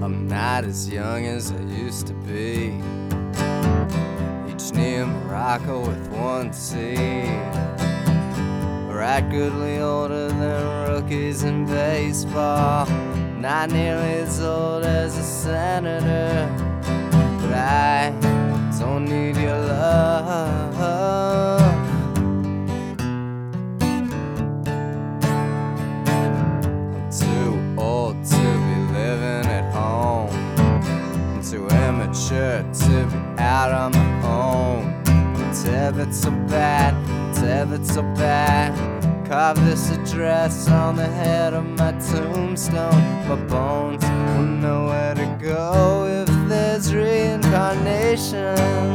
I'm not as young as I used to be. Each near Morocco with one seed. Right, goodly older than rookies in baseball. Not nearly as old as a senator, but I don't need your love. I'm too old to be living at home. I'm too immature to be out on my own. Tethered so bad, tethered so bad. Carve this address on the head of my tombstone. My bones will know where to go if there's reincarnation.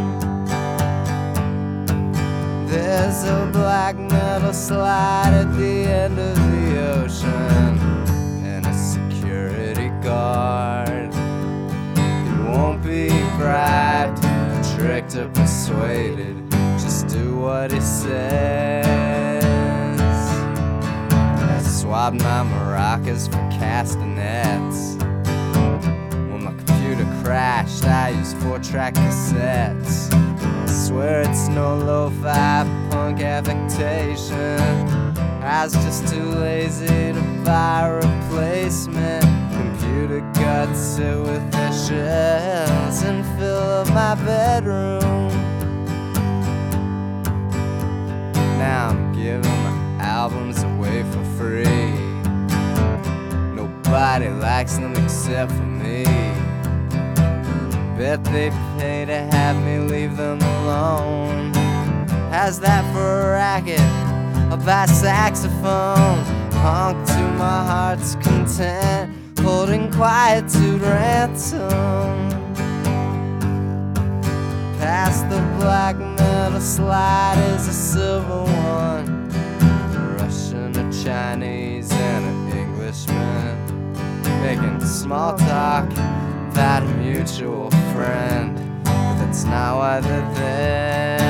There's a black metal slide at the end of the ocean, and a security guard. You won't be bribed, tricked or persuaded. Just do what he says. I swapped my maracas for castanets. When my computer crashed, I used 4-track cassettes. I swear it's no lo-fi punk affectation. I was just too lazy to buy a replacement. Computer guts sit with their shells and fill up my bedroom. Now I'm giving my albums away for free. Nobody likes them except for me. Bet they pay to have me leave them alone. How's that for a racket? I'll buy saxophone. Honk to my heart's content, holding quietude ransom. Past the black metal slide is a silver one. A Russian, a Chinese, and an Englishman making small talk about a mutual friend, but that's not why they're there.